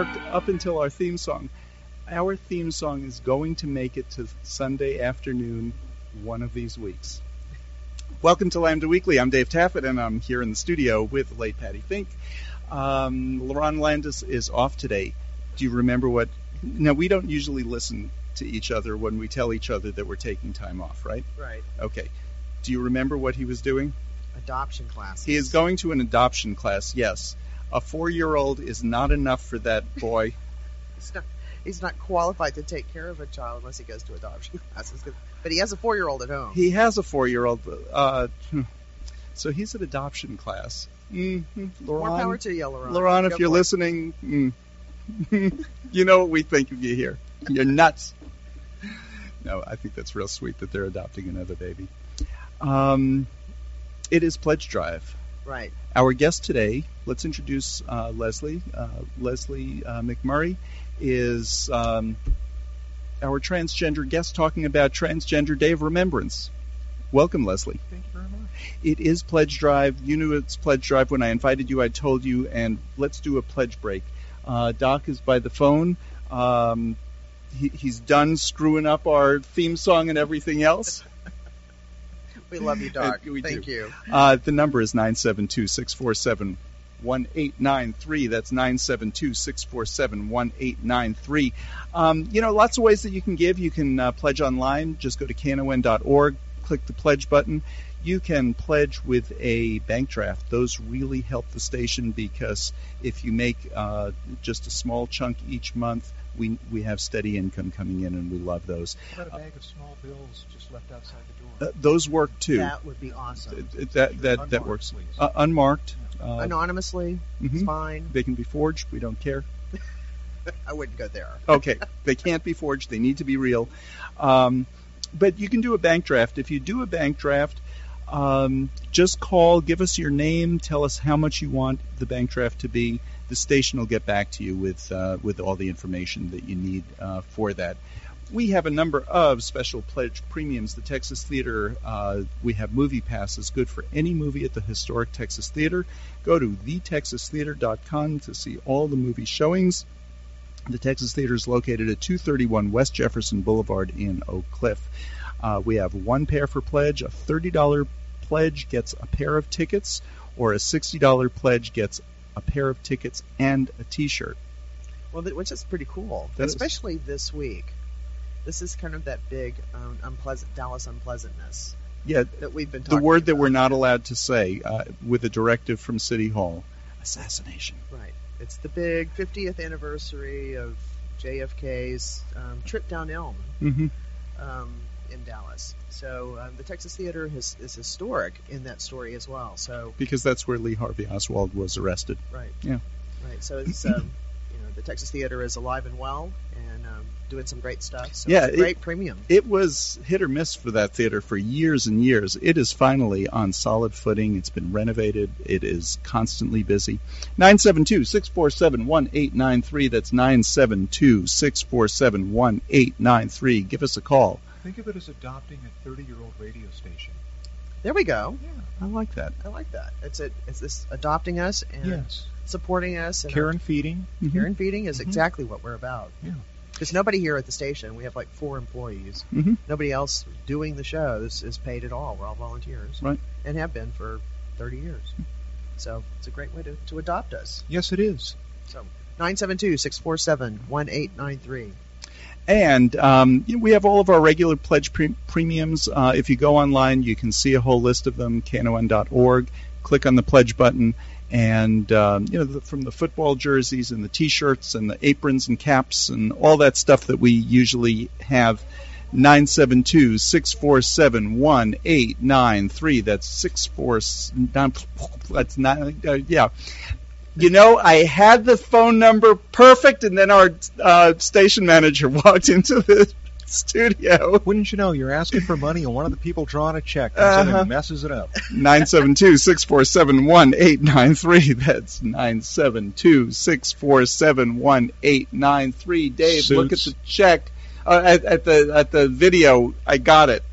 up until our theme song. Our theme song is going to make it to Sunday afternoon one of these weeks. Welcome to Lambda Weekly. I'm Dave Taffet, and I'm here in the studio with the late Patty Fink. LaRon Landis is off today. Do you remember what... Now, we don't usually listen to each other when we tell each other that we're taking time off, right? Right. Okay. Do you remember what he was doing? Adoption classes. He is going to an adoption class, yes. A 4-year-old is not enough for that boy. He's not qualified to take care of a child unless he goes to adoption classes. But he has a 4-year-old at home. He has a 4-year-old. So he's at adoption class. Mm-hmm. More power to you, LaRon. LaRon, if you're listening, you know what we think of you here. You're nuts. No, I think that's real sweet that they're adopting another baby. It is Pledge Drive. Right. Our guest today, let's introduce Leslie. Leslie McMurray is our transgender guest talking about Transgender Day of Remembrance. Welcome, Leslie. Thank you very much. It is Pledge Drive. You knew it's Pledge Drive when I invited you. I told you, and let's do a pledge break. Doc is by the phone. He's done screwing up our theme song and everything else. We love you, Doc. Thank you. The number is 972-647-1893. That's 972-647-1893. Lots of ways that you can give. You can pledge online. Just go to KNON.org, click the pledge button. You can pledge with a bank draft. Those really help the station because if you make just a small chunk each month, we have steady income coming in, and we love those. What about a bag of small bills just left outside the door? Those work too. That would be awesome. That works. Unmarked. Anonymously, it's fine. They can be forged. We don't care. I wouldn't go there. Okay. They can't be forged. They need to be real. But you can do a bank draft. If you do a bank draft, just call, give us your name, tell us how much you want the bank draft to be. The station will get back to you with all the information that you need for that. We have a number of special pledge premiums. The Texas Theater, we have movie passes, good for any movie at the historic Texas Theater. Go to thetexastheater.com to see all the movie showings. The Texas Theater is located at 231 West Jefferson Boulevard in Oak Cliff. We have one pair for pledge. A $30 pledge gets a pair of tickets, or a $60 pledge gets a pair of tickets and a T-shirt. Well, which is pretty cool, especially this week. This is kind of that big Dallas unpleasantness. Yeah, that we've been talking about. The word that we're not allowed to say with a directive from City Hall: assassination. Right. It's the big 50th anniversary of JFK's trip down Elm in Dallas. So the Texas Theater is historic in that story as well. So because that's where Lee Harvey Oswald was arrested. Right. Yeah. Right. So it's the Texas Theater is alive and well and doing some great stuff. So yeah, it's a great premium. It was hit or miss for that theater for years and years. It is finally on solid footing. It's been renovated. It is constantly busy. 972-647-1893. That's 972-647-1893. Give us a call. Think of it as adopting a 30-year-old radio station. There we go. Yeah, I like that. It's this adopting us and supporting us. And care and feeding. Care and feeding is exactly what we're about. Yeah. Because nobody here at the station, we have like 4 employees. Nobody else doing the shows is paid at all. We're all volunteers. Right. And have been for 30 years. So it's a great way to adopt us. Yes, it is. So 972-647-1893. And we have all of our regular pledge premiums. If you go online, you can see a whole list of them, KNON.org. Click on the pledge button. And, from the football jerseys and the T-shirts and the aprons and caps and all that stuff that we usually have, 972-647-1893. That's 9, yeah. I had the phone number perfect, and then our station manager walked into the studio. Wouldn't you know, you're asking for money, and one of the people drawing a check comes in and messes it up. 972-647-1893. That's 972-647-1893. Dave, Suits. Look at the check. At the video, I got it.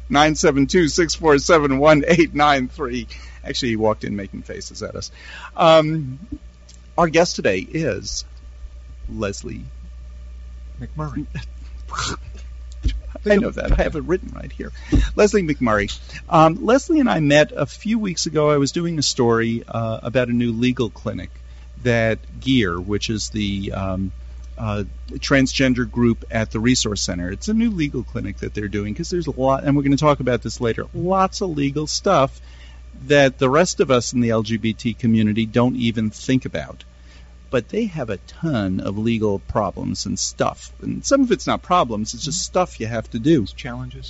972-647-1893. Actually, he walked in making faces at us. Our guest today is Leslie McMurray. I know that. I have it written right here. Leslie McMurray. Leslie and I met a few weeks ago. I was doing a story about a new legal clinic that GEAR, which is the transgender group at the Resource Center. It's a new legal clinic that they're doing because there's a lot, and we're going to talk about this later, lots of legal stuff that the rest of us in the LGBT community don't even think about. But they have a ton of legal problems and stuff. And some of it's not problems, it's just stuff you have to do. It's challenges.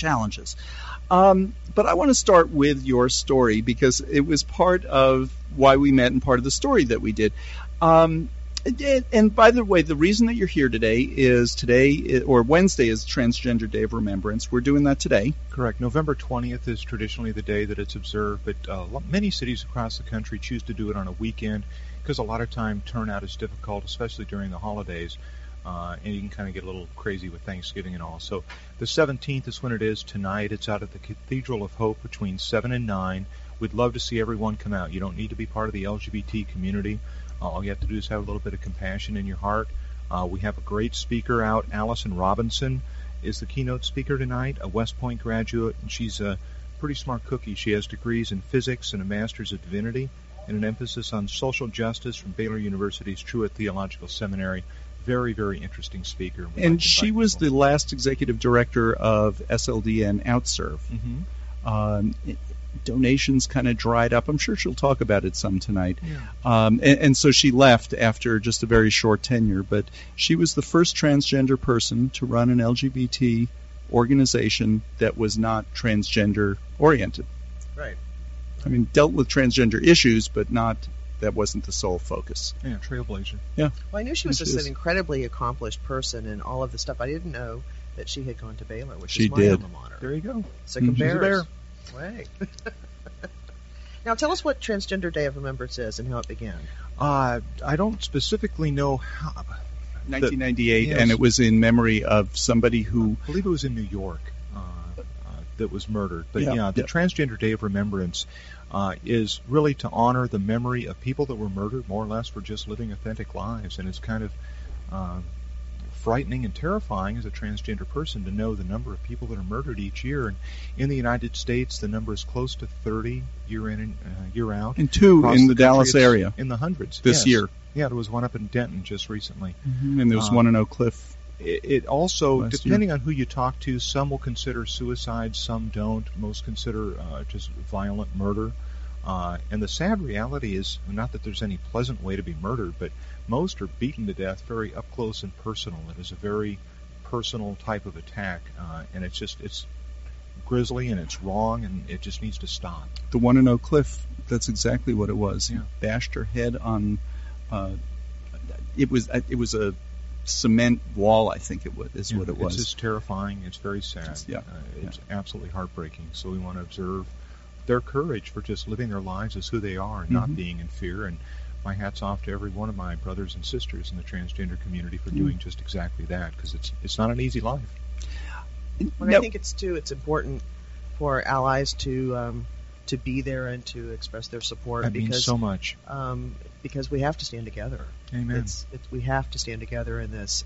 But I want to start with your story because it was part of why we met and part of the story that we did. And by the way, the reason that you're here today, or Wednesday is Transgender Day of Remembrance. We're doing that today. Correct. November 20th is traditionally the day that it's observed, but many cities across the country choose to do it on a weekend because a lot of time turnout is difficult, especially during the holidays, and you can kind of get a little crazy with Thanksgiving and all. So the 17th is when it is tonight. It's out at the Cathedral of Hope between 7 and 9. We'd love to see everyone come out. You don't need to be part of the LGBT community. All you have to do is have a little bit of compassion in your heart. We have a great speaker out. Allison Robinson is the keynote speaker tonight, a West Point graduate, and she's a pretty smart cookie. She has degrees in physics and a master's of divinity and an emphasis on social justice from Baylor University's Truett Theological Seminary. Very, very interesting speaker. And she was the last executive director of SLDN OutServe. Mm-hmm. Donations kind of dried up. I'm sure she'll talk about it some tonight. Yeah. And so she left after just a very short tenure. But she was the first transgender person to run an LGBT organization that was not transgender oriented. Right. I mean, dealt with transgender issues, but that wasn't the sole focus. Yeah, trailblazer. Yeah. Well, I knew she was just an incredibly accomplished person and all of the stuff. I didn't know that she had gone to Baylor, which is my alma mater. There you go. Sick of bears. She's a bear. Way. Now, tell us what Transgender Day of Remembrance is and how it began. I don't specifically know how. 1998, yes. And it was in memory of somebody who... I believe it was in New York that was murdered. But the Transgender Day of Remembrance is really to honor the memory of people that were murdered, more or less, for just living authentic lives. And it's kind of frightening and terrifying as a transgender person to know the number of people that are murdered each year. And in the United States, the number is close to 30 year in and year out. And 2 in the Dallas area. In the hundreds. This year. Yeah, there was one up in Denton just recently. Mm-hmm. And there was one in Oak Cliff. It also, depending on who you talk to, some will consider suicide, some don't. Most consider just violent murder. And the sad reality is, not that there's any pleasant way to be murdered, but most are beaten to death very up close and personal. It is a very personal type of attack, and it's grisly and it's wrong, and it just needs to stop. The one in Oak Cliff, that's exactly what it was. Yeah. He bashed her head on. It was a cement wall, I think what it was. It's just terrifying. It's very sad. It's absolutely heartbreaking. So we want to observe their courage for just living their lives as who they are and not being in fear. And my hat's off to every one of my brothers and sisters in the transgender community for doing just exactly that, because it's not an easy life. Well, I think it's important for allies to be there and to express their support. That means so much. Because we have to stand together. Amen. We have to stand together in this.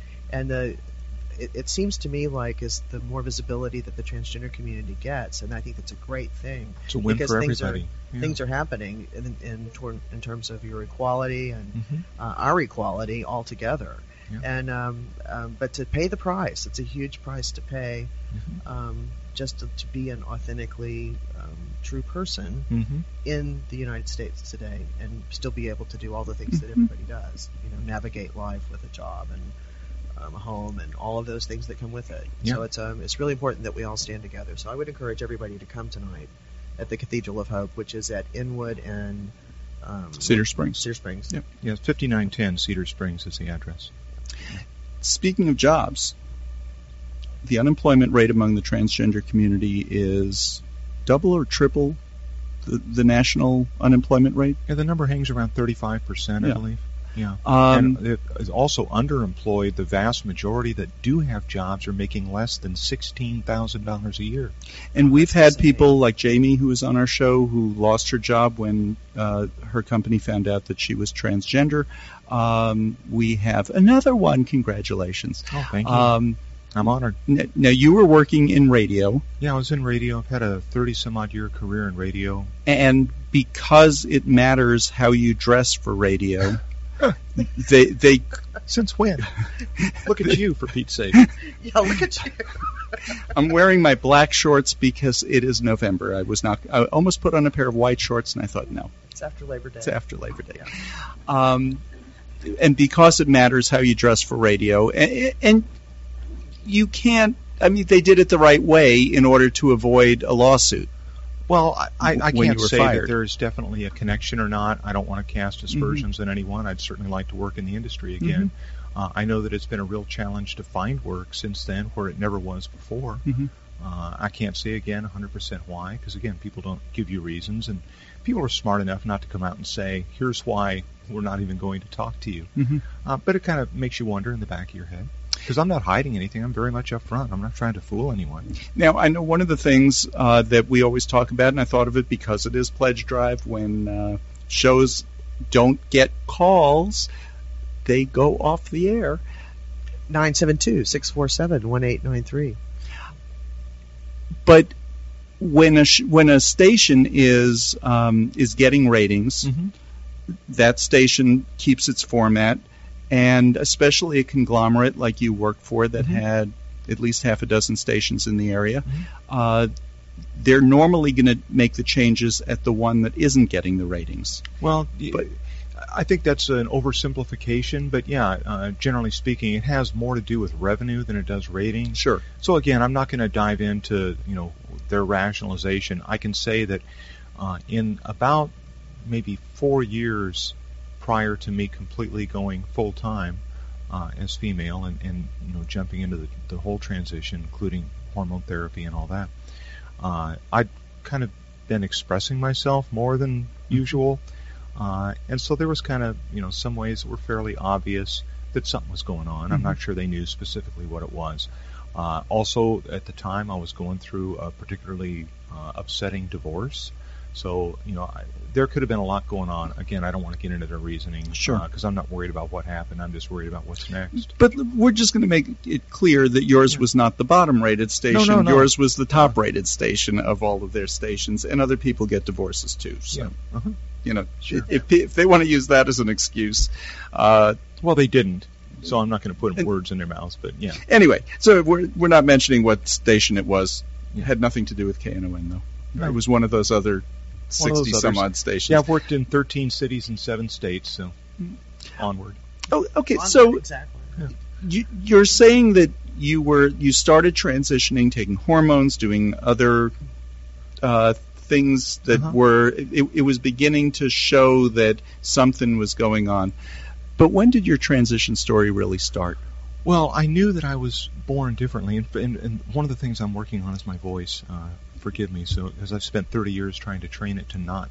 It seems to me like as the more visibility that the transgender community gets, and I think that's a great thing. It's a win for everybody. Things are happening in terms of your equality and our equality all together. Yeah. And but to pay the price, it's a huge price to pay, just to be an authentically true person in the United States today, and still be able to do all the things that everybody does. Navigate life with a job and a home and all of those things that come with it. Yeah. So it's really important that we all stand together. So I would encourage everybody to come tonight at the Cathedral of Hope, which is at Inwood and Cedar Springs. Cedar Springs. Yep. Yeah, 5910 Cedar Springs is the address. Speaking of jobs, the unemployment rate among the transgender community is double or triple the national unemployment rate. Yeah, the number hangs around 35%, I believe. Yeah. And it is also underemployed. The vast majority that do have jobs are making less than $16,000 a year. And we've had people like Jamie, who was on our show, who lost her job when her company found out that she was transgender. We have another one. Congratulations. Oh, thank you. I'm honored. Now, you were working in radio. Yeah, I was in radio. I've had a 30-some-odd year career in radio. And because it matters how you dress for radio, they Since when? Look at you, for Pete's sake. Yeah, look at you. I'm wearing my black shorts because it is November. I almost put on a pair of white shorts, and I thought, no. It's after Labor Day. It's after Labor Day. And because it matters how you dress for radio, and you can't, I mean, they did it the right way in order to avoid a lawsuit. Well, I can't say fired. that there's definitely a connection or not. I don't want to cast aspersions on anyone. I'd certainly like to work in the industry again. I know that it's been a real challenge to find work since then, where it never was before. I can't say again 100% why, because again, people don't give you reasons, and people are smart enough not to come out and say, here's why we're not even going to talk to you. But it kind of makes you wonder in the back of your head. Because I'm not hiding anything. I'm very much up front. I'm not trying to fool anyone. Now, I know one of the things that we always talk about, and I thought of it because it is Pledge Drive, when shows don't get calls, they go off the air. 972-647-1893. But when a station is getting ratings, that station keeps its format. And especially a conglomerate like you worked for that had at least half a dozen stations in the area, they're normally going to make the changes at the one that isn't getting the ratings. Well, but I think that's an oversimplification, but yeah, generally speaking, it has more to do with revenue than it does ratings. Sure. So again, I'm not going to dive into their rationalization. I can say that in about maybe 4 years prior to me completely going full time as female and jumping into the whole transition, including hormone therapy and all that, I'd kind of been expressing myself more than usual, and so there was kind of some ways that were fairly obvious that something was going on. I'm not sure they knew specifically what it was. Also, at the time, I was going through a particularly upsetting divorce. So, there could have been a lot going on. Again, I don't want to get into their reasoning. Sure. Because I'm not worried about what happened. I'm just worried about what's next. But we're just going to make it clear that yours was not the bottom-rated station. No. Yours was the top-rated station of all of their stations, and other people get divorces too. So, Sure. if they want to use that as an excuse. Well, they didn't. So I'm not going to put words in their mouths, but yeah. Anyway, so we're not mentioning what station it was. It had nothing to do with KNON, though. Right. It was one of those other 60-some-odd stations. Yeah, I've worked in 13 cities and 7 states, so onward. Oh, okay. So exactly. You're saying that you started transitioning, taking hormones, doing other things that were it was beginning to show that something was going on. But when did your transition story really start? Well, I knew that I was born differently, and one of the things I'm working on is my voice. Forgive me, because I've spent 30 years trying to train it to not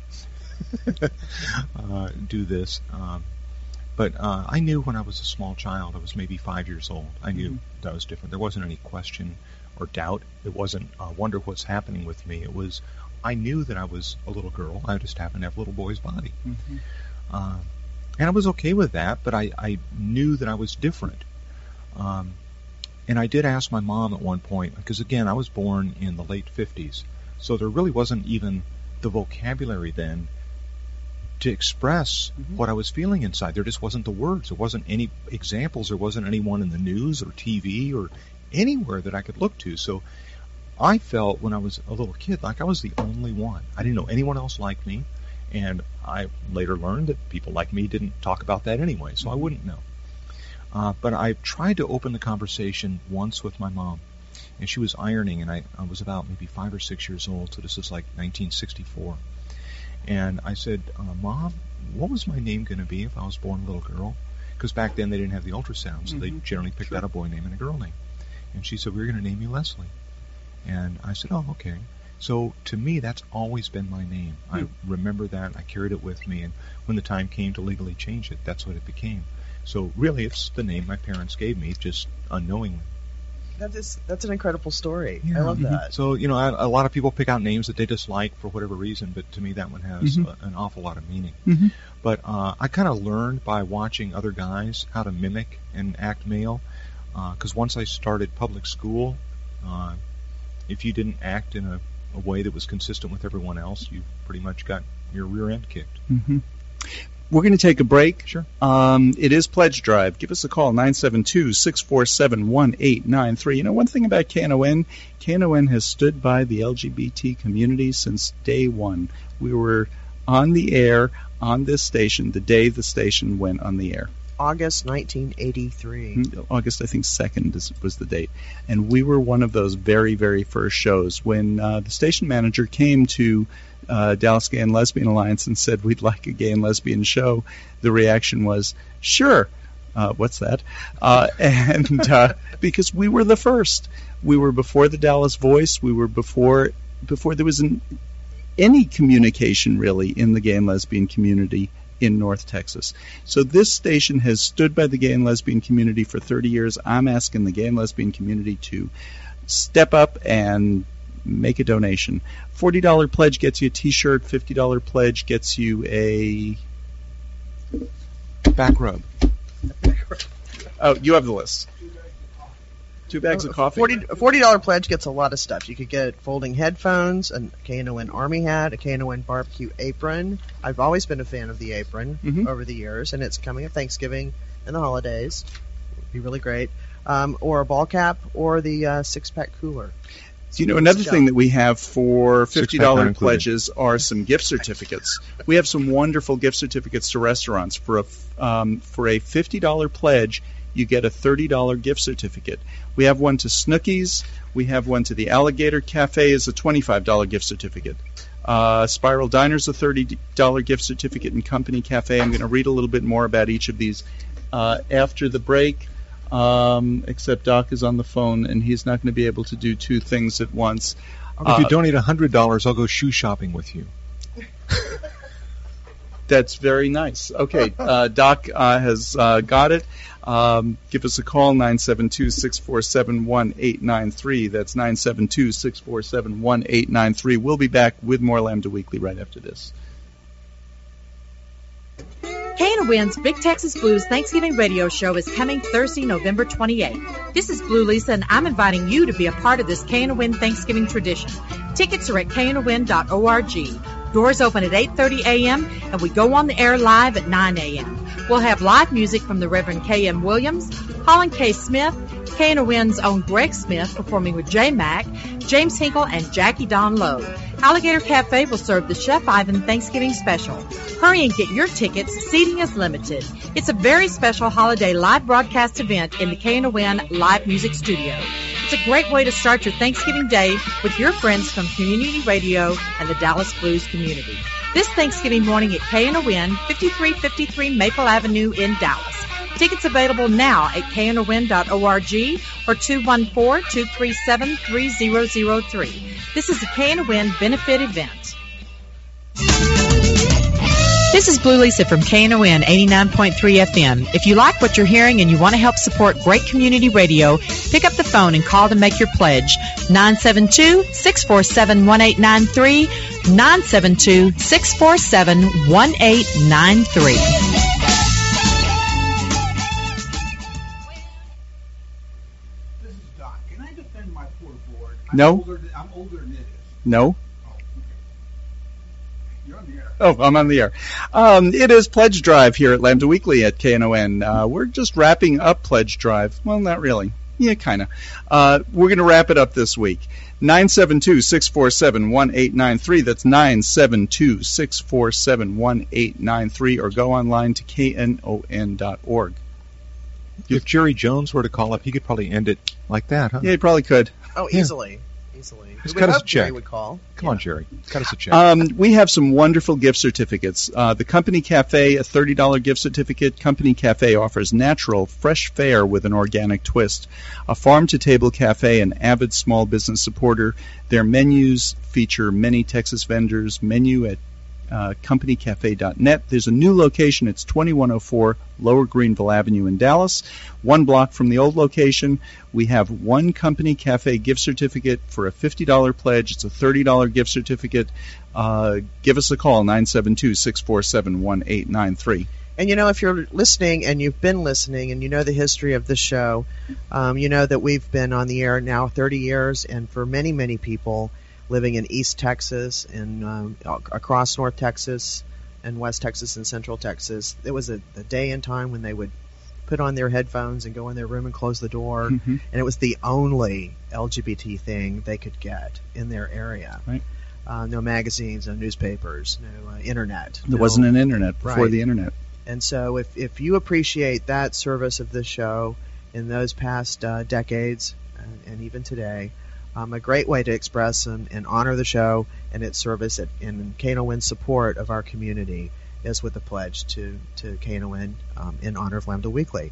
do this. But I knew when I was a small child, I was maybe 5 years old, I knew that was different. There wasn't any question or doubt. It wasn't wonder what's happening with me. It was I knew that I was a little girl. I just happened to have a little boy's body. And I was okay with that, but I knew that I was different. And I did ask my mom at one point, because again, I was born in the late 50s, so there really wasn't even the vocabulary then to express what I was feeling inside. There just wasn't the words. There wasn't any examples. There wasn't anyone in the news or TV or anywhere that I could look to. So I felt when I was a little kid like I was the only one. I didn't know anyone else like me, and I later learned that people like me didn't talk about that anyway, so I wouldn't know. But I tried to open the conversation once with my mom, and she was ironing, and I was about maybe 5 or 6 years old, so this is like 1964. And I said, Mom, what was my name going to be if I was born a little girl? Because back then they didn't have the ultrasound, so they generally picked out a boy name and a girl name. And she said, we're going to name you Leslie. And I said, oh, okay. So to me, that's always been my name. I remember that. I carried it with me, and when the time came to legally change it, that's what it became. So really, it's the name my parents gave me, just unknowingly. That's an incredible story. Yeah. I love that. So, a lot of people pick out names that they dislike for whatever reason, but to me that one has an awful lot of meaning. Mm-hmm. But I kind of learned by watching other guys how to mimic and act male, because once I started public school, if you didn't act in a way that was consistent with everyone else, you pretty much got your rear end kicked. Mm-hmm. We're going to take a break. Sure. It is Pledge Drive. Give us a call, 972-647-1893. One thing about KNON has stood by the LGBT community since day one. We were on the air on this station the day the station went on the air. August 1983. August, I think, 2nd was the date. And we were one of those very, very first shows. When the station manager came to Dallas Gay and Lesbian Alliance and said, we'd like a gay and lesbian show, the reaction was, sure. What's that? Because we were the first. We were before the Dallas Voice. We were before there was any communication, really, in the gay and lesbian community in North Texas. So this station has stood by the gay and lesbian community for 30 years. I'm asking the gay and lesbian community to step up and make a donation. $40 pledge gets you a T-shirt. $50 pledge gets you a back rub. Oh, you have the list. 2 bags of coffee. $40 pledge gets a lot of stuff. You could get folding headphones, a KNON Army hat, a KNON barbecue apron. I've always been a fan of the apron over the years, and it's coming at Thanksgiving and the holidays. It would be really great. Or a ball cap, or the 6-pack cooler. Another thing that we have for $50 pledges are some gift certificates. We have some wonderful gift certificates to restaurants. For a $50 pledge, you get a $30 gift certificate. We have one to Snookies. We have one to the Alligator Cafe as a $25 gift certificate. Spiral Diner's a $30 gift certificate, and Company Cafe. I'm going to read a little bit more about each of these after the break. Except Doc is on the phone, and he's not going to be able to do 2 things at once. If you donate $100, I'll go shoe shopping with you. That's very nice. Okay, Doc has got it. Give us a call, 972-647-1893. That's 972-647-1893. We'll be back with more Lambda Weekly right after this. KNON's Big Texas Blues Thanksgiving radio show is coming Thursday, November 28th. This is Blue Lisa, and I'm inviting you to be a part of this KNON Thanksgiving tradition. Tickets are at knon.org. Doors open at 8:30 a.m., and we go on the air live at 9 a.m. We'll have live music from the Reverend K.M. Williams, Holland K. Smith, KNON's own Greg Smith performing with J. Mack, James Hinkle, and Jackie Don Lowe. Alligator Cafe will serve the Chef Ivan Thanksgiving Special. Hurry and get your tickets. Seating is limited. It's a very special holiday live broadcast event in the KNON Live Music Studio. It's a great way to start your Thanksgiving day with your friends from Community Radio and the Dallas Blues community. This Thanksgiving morning at KNON, 5353 Maple Avenue in Dallas. Tickets available now at knon.org or 214-237-3003. This is a KNON benefit event. This is Blue Lisa from KNON 89.3 FM. If you like what you're hearing and you want to help support great community radio, pick up the phone and call to make your pledge. 972-647-1893, 972-647-1893. No. I'm older than it is. No. Oh, okay. You're on the air. Oh, I'm on the air. It is Pledge Drive here at Lambda Weekly at KNON. We're just wrapping up Pledge Drive. Well, not really. Yeah, kind of. We're going to wrap it up this week. 972-647-1893. That's 972-647-1893. Or go online to knon.org. If Jerry Jones were to call up, he could probably end it like that, huh? Yeah, he probably could. Oh, easily. Easily. Just cut us a check. Jerry would call. Come on, Jerry. Cut us a check. We have some wonderful gift certificates. The Company Cafe, a $30 gift certificate. Company Cafe offers natural, fresh fare with an organic twist. A farm-to-table cafe, an avid small business supporter. Their menus feature many Texas vendors. Menu at companycafe.net. There's a new location. It's 2104 Lower Greenville Avenue in Dallas, 1 block from the old location. We have one Company Cafe gift certificate for a $50 pledge. It's a $30 gift certificate. Give us a call, 972-647-1893. And, if you're listening and you've been listening and you know the history of this show, you know that we've been on the air now 30 years, and for many, many people living in East Texas and across North Texas and West Texas and Central Texas, it was a day and time when they would put on their headphones and go in their room and close the door, and it was the only LGBT thing they could get in their area. Right. No magazines, no newspapers, no internet. There wasn't an internet before the internet. And so if you appreciate that service of this show in those past decades and even today, a great way to express and honor the show and its service in KNON's support of our community is with a pledge to KNON in honor of Lambda Weekly.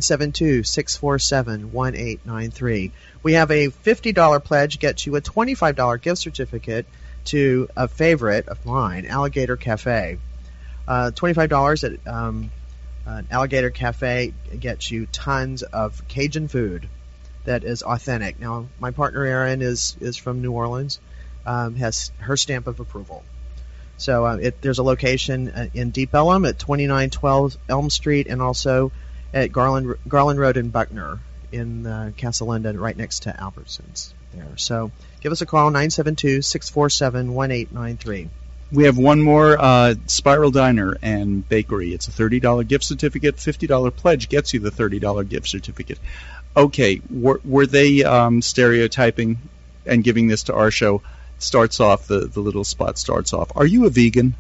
972-647-1893. We have a $50 pledge, gets you a $25 gift certificate to a favorite of mine, Alligator Cafe. $25 at Alligator Cafe gets you tons of Cajun food that is authentic. Now, my partner Erin is from New Orleans, has her stamp of approval. So there's a location in Deep Ellum at 2912 Elm Street, and also at Garland Road in Buckner in Casa Linda, right next to Albertsons there. So give us a call, 972-647-1893. We have one more, Spiral Diner and Bakery. It's a $30 gift certificate. $50 pledge gets you the $30 gift certificate. Okay, were they stereotyping and giving this to our show? Starts off, the little spot starts off. Are you a vegan?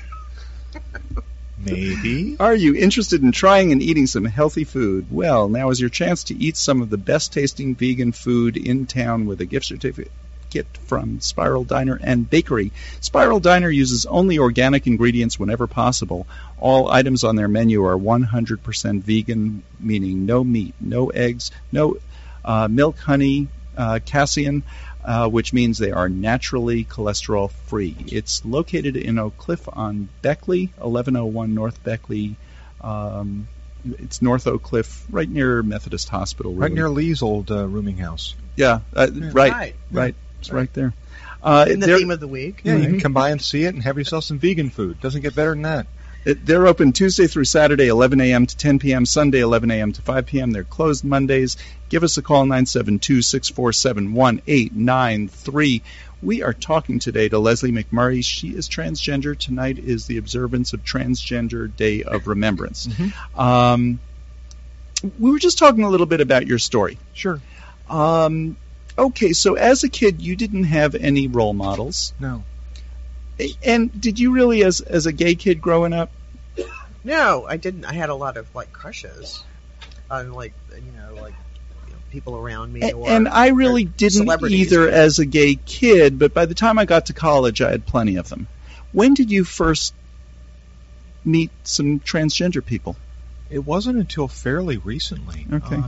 Maybe. Are you interested in trying and eating some healthy food? Well, now is your chance to eat some of the best-tasting vegan food in town with a gift certificate from Spiral Diner and Bakery. Spiral Diner uses only organic ingredients whenever possible. All items on their menu are 100% vegan, meaning no meat, no eggs, no milk, honey, casein, which means they are naturally cholesterol-free. It's located in Oak Cliff on Beckley, 1101 North Beckley. It's North Oak Cliff, right near Methodist Hospital. Right near Lee's old rooming house. Yeah, right. It's right there. In the theme of the week. Yeah, you can come by and see it and have yourself some vegan food. Doesn't get better than that. They're open Tuesday through Saturday, 11 a.m. to 10 p.m., Sunday, 11 a.m. to 5 p.m. They're closed Mondays. Give us a call, 972-647-1893. We are talking today to Leslie McMurray. She is transgender. Tonight is the observance of Transgender Day of Remembrance. Mm-hmm. We were just talking a little bit about your story. Sure. Okay, so as a kid, you didn't have any role models. No. And did you really, as a gay kid growing up? No, I didn't. I had a lot of crushes on people around me. And I really didn't either as a gay kid, but by the time I got to college, I had plenty of them. When did you first meet some transgender people? It wasn't until fairly recently. Okay.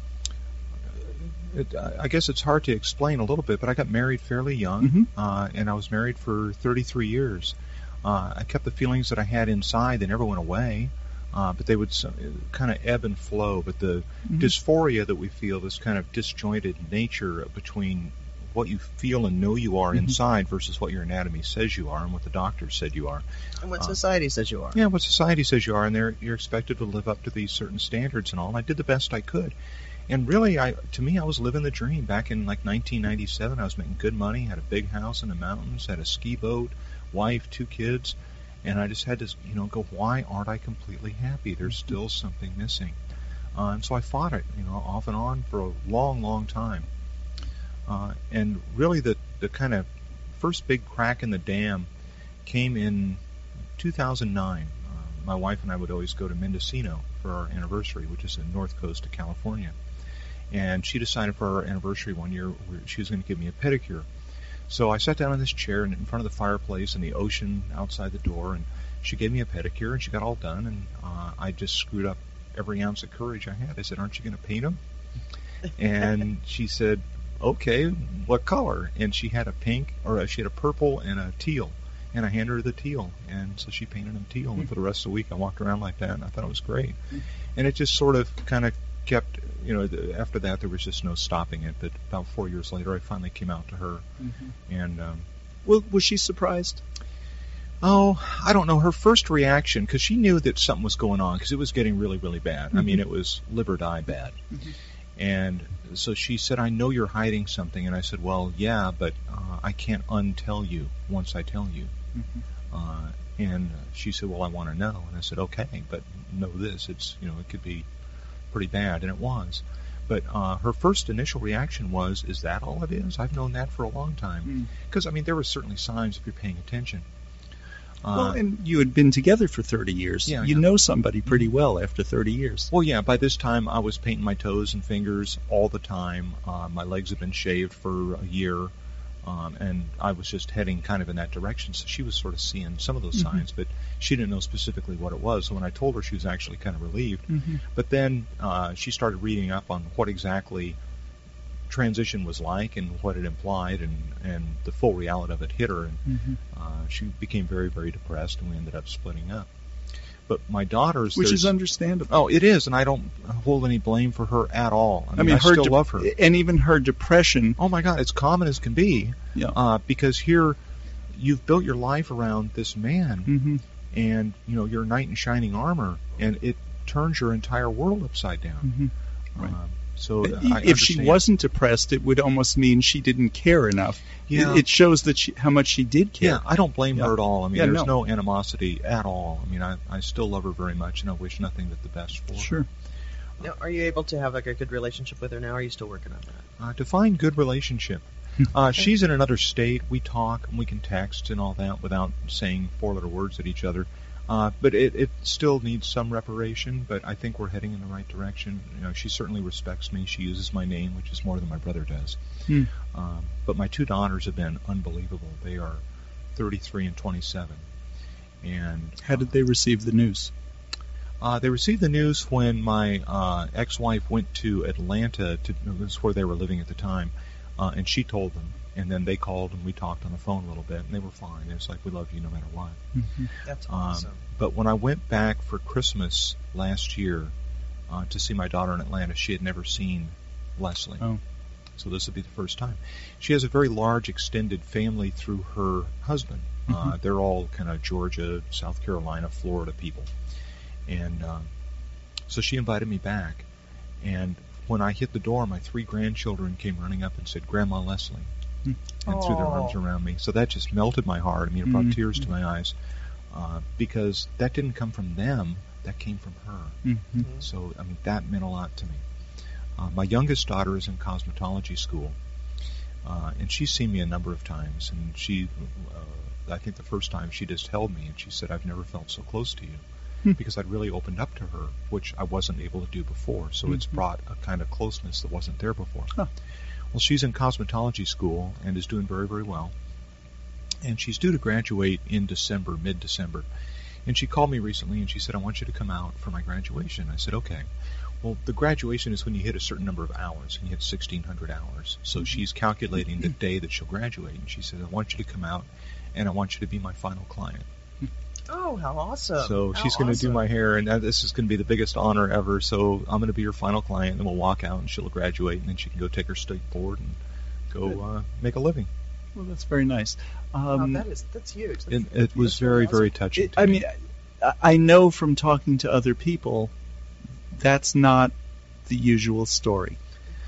I guess it's hard to explain a little bit, but I got married fairly young, mm-hmm. And I was married for 33 years. I kept the feelings that I had inside; they never went away, but they would kind of ebb and flow. But the mm-hmm. dysphoria that we feel, this kind of disjointed nature between what you feel and know you are mm-hmm. inside versus what your anatomy says you are and what the doctor said you are. And what society says you are. Yeah, what society says you are, and you're expected to live up to these certain standards and all, and I did the best I could. And really, to me, I was living the dream. Back in 1997, I was making good money, had a big house in the mountains, had a ski boat, wife, 2 kids, and I just had to, go, why aren't I completely happy? There's still something missing. And so I fought it, off and on for a long, long time. And really, the kind of first big crack in the dam came in 2009. My wife and I would always go to Mendocino for our anniversary, which is the north coast of California. And she decided for our anniversary one year she was going to give me a pedicure. So I sat down in this chair in front of the fireplace and the ocean outside the door, and she gave me a pedicure, and she got all done, and I just screwed up every ounce of courage I had. I said, "Aren't you going to paint them?" And she said, "Okay, what color?" And she had a pink, or she had a purple and a teal. and I handed her the teal, and so she painted him teal, and for the rest of the week I walked around like that, and I thought it was great. And it just sort of kind of kept, after that there was just no stopping it, but about 4 years later I finally came out to her, and... Well, was she surprised? Oh, I don't know. Her first reaction, because she knew that something was going on, because it was getting really, really bad. I mean, it was live or die bad. And so she said, I know you're hiding something. And I said, well, yeah, but I can't untell you once I tell you. And she said, well, I want to know. And I said, okay, but know this. It's, it could be pretty bad. And it was. But her first initial reaction was, is that all it is? I've known that for a long time. Because, there were certainly signs if you're paying attention. Well, and you had been together for 30 years. Yeah, you know somebody pretty well after 30 years. Well, yeah, by this time I was painting my toes and fingers all the time. My legs had been shaved for a year, and I was just heading kind of in that direction. So she was sort of seeing some of those signs, but she didn't know specifically what it was. So when I told her, she was actually kind of relieved. But then she started reading up on what exactly transition was like and what it implied, and the full reality of it hit her, and she became very, very depressed, and we ended up splitting up. But my daughters, which is understandable. Oh, it is, and I don't hold any blame for her at all. I still love her, and even her depression. Oh my God, it's common as can be. Yeah. Because here, you've built your life around this man, and you're a knight in shining armor, and it turns your entire world upside down. Right. So if she wasn't depressed, it would almost mean she didn't care enough. Yeah. It shows that how much she did care. Yeah, I don't blame her at all. There's no animosity at all. I still love her very much, and I wish nothing but the best for her. Sure. Now, are you able to have a good relationship with her now, or are you still working on that? Define good relationship. She's in another state. We talk, and we can text and all that without saying four-letter words at each other. But it still needs some reparation, but I think we're heading in the right direction. She certainly respects me. She uses my name, which is more than my brother does. But my two daughters have been unbelievable. They are 33 and 27. And how did they receive the news? They received the news when my ex-wife went to Atlanta. This is where they were living at the time, and she told them. And then they called and we talked on the phone a little bit, and they were fine. It's like, we love you no matter what. That's awesome. But when I went back for Christmas last year to see my daughter in Atlanta, she had never seen Leslie. Oh. So this would be the first time. She has a very large extended family through her husband. They're all kind of Georgia, South Carolina, Florida people. And so she invited me back. And when I hit the door, my 3 grandchildren came running up and said, Grandma Leslie. And threw their arms around me. So that just melted my heart. It brought tears to my eyes. Because that didn't come from them, that came from her. So, that meant a lot to me. My youngest daughter is in cosmetology school. And she's seen me a number of times. And she, I think the first time, she just held me and she said, I've never felt so close to you. Because I'd really opened up to her, which I wasn't able to do before. So it's brought a kind of closeness that wasn't there before. Well, she's in cosmetology school and is doing very, very well. And she's due to graduate in December, mid-December. And she called me recently and she said, I want you to come out for my graduation. I said, okay. Well, the graduation is when you hit a certain number of hours, and you hit 1,600 hours. So she's calculating the day that she'll graduate. And she said, I want you to come out, and I want you to be my final client. Oh, how awesome. So she's going to do my hair, and this is going to be the biggest honor ever. So I'm going to be her final client, and then we'll walk out, and she'll graduate, and then she can go take her state board and go make a living. Well, that's very nice. That's huge. It was very, awesome. very touching to me. I know from talking to other people, that's not the usual story.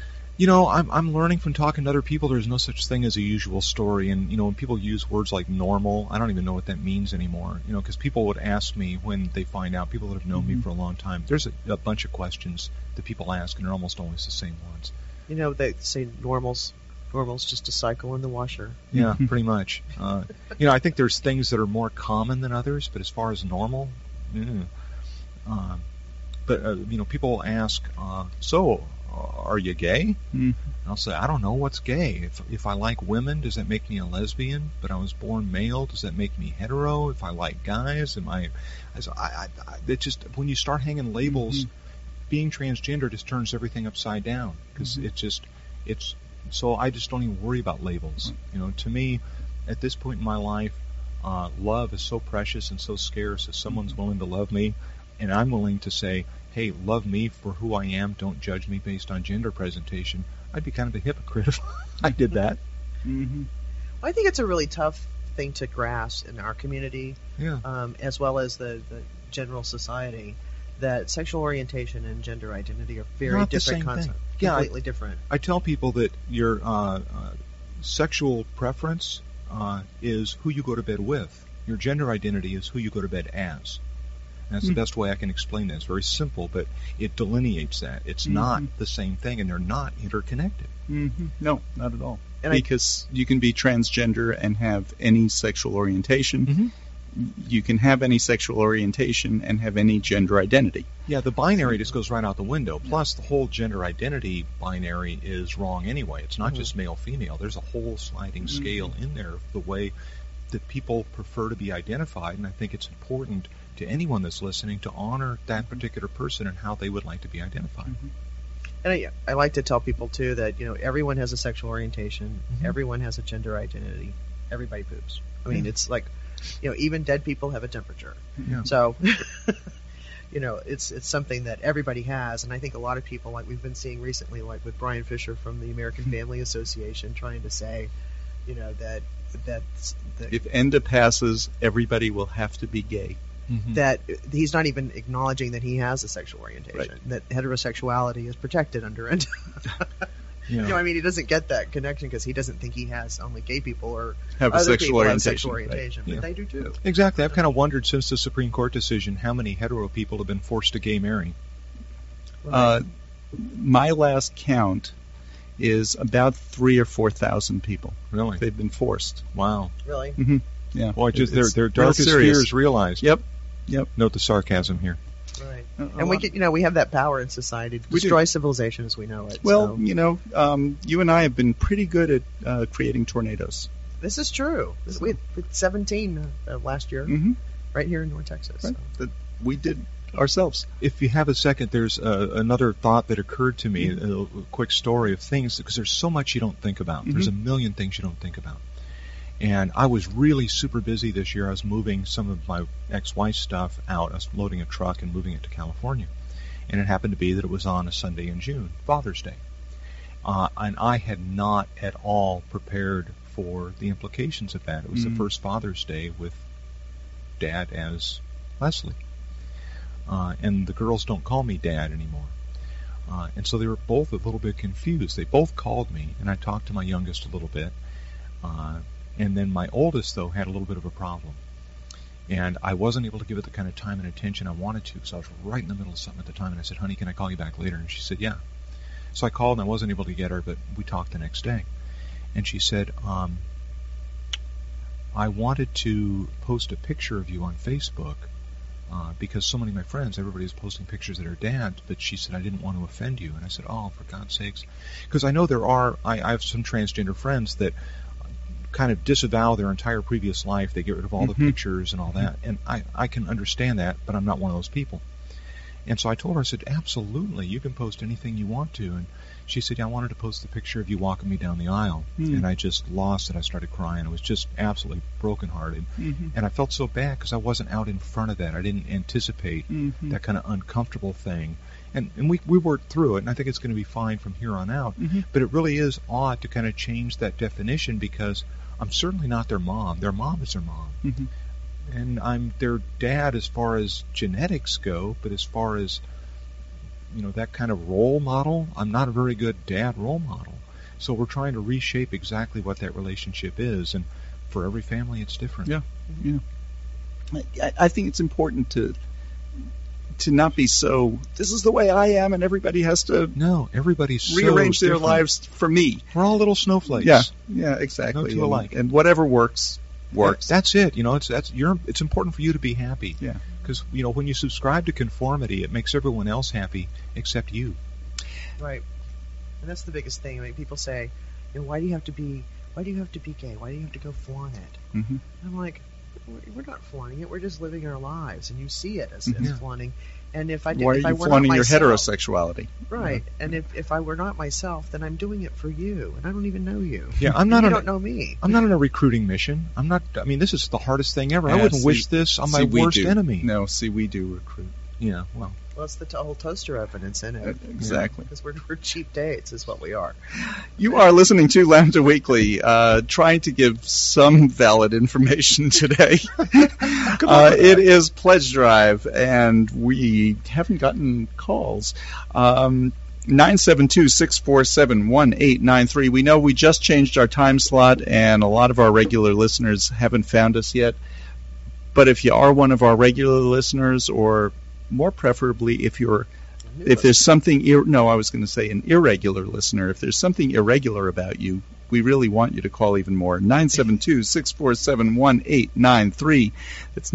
I'm learning from talking to other people. There's no such thing as a usual story. And, when people use words like normal, I don't even know what that means anymore. Because people would ask me when they find out, people that have known me for a long time, there's a bunch of questions that people ask, and they're almost always the same ones. They say normal's just a cycle in the washer. Yeah, pretty much. I think there's things that are more common than others, but as far as normal, people will ask, so, are you gay? And I'll say, I don't know what's gay. If I like women, does that make me a lesbian? But I was born male, does that make me hetero? If I like guys, am I? It just, when you start hanging labels, being transgender just turns everything upside down, because so I just don't even worry about labels. To me, at this point in my life, love is so precious and so scarce. If someone's willing to love me, and I'm willing to say, hey, love me for who I am, don't judge me based on gender presentation, I'd be kind of a hypocrite if I did that. Mm-hmm. Well, I think it's a really tough thing to grasp in our community, as well as the general society, that sexual orientation and gender identity are very Not different the same concepts. thing. Completely different. I tell people that your sexual preference is who you go to bed with. Your gender identity is who you go to bed as. And that's the best way I can explain that. It's very simple, but it delineates that. It's not the same thing, and they're not interconnected. Mm-hmm. No, not at all. And because you can be transgender and have any sexual orientation. Mm-hmm. You can have any sexual orientation and have any gender identity. Yeah, the binary just goes right out the window. Plus, the whole gender identity binary is wrong anyway. It's not just male-female. There's a whole sliding scale in there of the way that people prefer to be identified, and I think it's important to anyone that's listening to honor that particular person and how they would like to be identified. Mm-hmm. And I like to tell people, too, that everyone has a sexual orientation. Everyone has a gender identity. Everybody poops. I mean, it's like, even dead people have a temperature. Yeah. So, it's something that everybody has. And I think a lot of people, like we've been seeing recently, like with Brian Fisher from the American Family Association, trying to say, that if ENDA passes, everybody will have to be gay. That he's not even acknowledging that he has a sexual orientation, that heterosexuality is protected under ENDA. He doesn't get that connection because he doesn't think he has only gay people or have other a sexual people orientation, have sexual orientation, but they do too. Exactly. I've kind of wondered since the Supreme Court decision how many hetero people have been forced to gay marry. My last count is about 3,000 or 4,000 people. Really? They've been forced. Wow. Really? Mm-hmm. Yeah. Boy, just It's their real darkest serious. fears realized. Yep. Note the sarcasm here. Right. And we have that power in society to destroy civilization as we know it. Well, so. you and I have been pretty good at creating tornadoes. This is true. We had 17 last year, right here in North Texas. Right. So. That we did ourselves. If you have a second, there's another thought that occurred to me, a quick story of things, because there's so much you don't think about. There's a million things you don't think about. And I was really super busy this year. I was moving some of my ex-wife's stuff out. I was loading a truck and moving it to California. And it happened to be that it was on a Sunday in June, Father's Day. And I had not at all prepared for the implications of that. It was the first Father's Day with Dad as Leslie. And the girls don't call me Dad anymore. And so they were both a little bit confused. They both called me, and I talked to my youngest a little bit. And then my oldest, though, had a little bit of a problem. And I wasn't able to give it the kind of time and attention I wanted to, because I was right in the middle of something at the time. And I said, honey, can I call you back later? And she said, yeah. So I called, and I wasn't able to get her, but we talked the next day. And she said, I wanted to post a picture of you on Facebook because so many of my friends, everybody is posting pictures of their dads, but she said, I didn't want to offend you. And I said, oh, for God's sakes. Because I know I have some transgender friends that kind of disavow their entire previous life. They get rid of all the pictures and all that. And I can understand that, but I'm not one of those people. And so I told her, I said, absolutely, you can post anything you want to. And she said, yeah, I wanted to post the picture of you walking me down the aisle. And I just lost it. I started crying. I was just absolutely brokenhearted. And I felt so bad because I wasn't out in front of that. I didn't anticipate that kind of uncomfortable thing. And we worked through it, and I think it's going to be fine from here on out. But it really is odd to kind of change that definition because I'm certainly not their mom. Their mom is their mom. And I'm their dad as far as genetics go, but as far as, that kind of role model, I'm not a very good dad role model. So we're trying to reshape exactly what that relationship is, and for every family it's different. Yeah. I think it's important to not be so, this is the way I am, and everybody has to everybody's rearrange so their different. lives for me. We're all little snowflakes. Yeah, exactly. No two alike. And whatever works. That's it. It's important for you to be happy. Yeah. Because when you subscribe to conformity, it makes everyone else happy except you. Right. And that's the biggest thing. I mean, people say, why do you have to be gay? Why do you have to go flaunt it? I'm like, We're not flaunting it. We're just living our lives, and you see it as Yeah. flaunting. And if I did, Why are if I you were flaunting not your myself, heterosexuality? right? And if I were not myself, then I'm doing it for you, and I don't even know you. Yeah, I'm And not you on don't know me. I'm not on a recruiting mission. I'm not. I mean, this is the hardest thing ever. I Yeah, wouldn't see- wish this on my see, we worst do. enemy. No, see, we do recruit. Yeah. Well. Well, it's the whole toaster oven incentive. Exactly. Because we're cheap dates is what we are. You are listening to Lambda Weekly, trying to give some valid information today. It is Pledge Drive, and we haven't gotten calls. 972-647-1893. We know we just changed our time slot, and a lot of our regular listeners haven't found us yet. But if you are one of our regular listeners, or more preferably if there's something I was going to say an irregular listener, if there's something irregular about you, we really want you to call even more. 972-647-1893. That's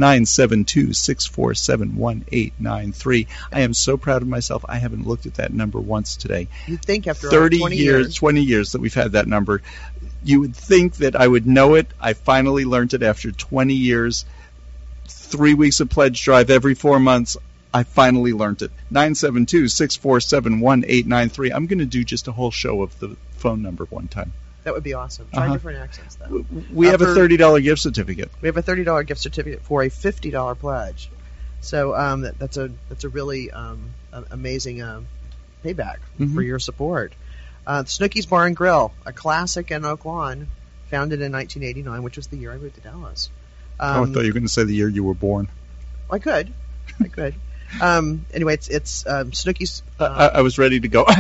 972-647-1893. I am so proud of myself. I haven't looked at that number once today. You'd think after 30 20 years, 20 years that we've had that number, you would think that I would know it. I finally learned it after 20 years. 3 weeks of Pledge Drive every 4 months. I finally learned it. 972-647-1893. I'm going to do just a whole show of the phone number one time. That would be awesome. Try different accents, though. We have a $30 gift certificate. We have a $30 gift certificate for a $50 pledge. So that's a really amazing payback for your support. Snooki's Bar and Grill, a classic in Oak Lawn, founded in 1989, which was the year I moved to Dallas. I thought you were going to say the year you were born. I could. Anyway, it's Snooki's. I was ready to go.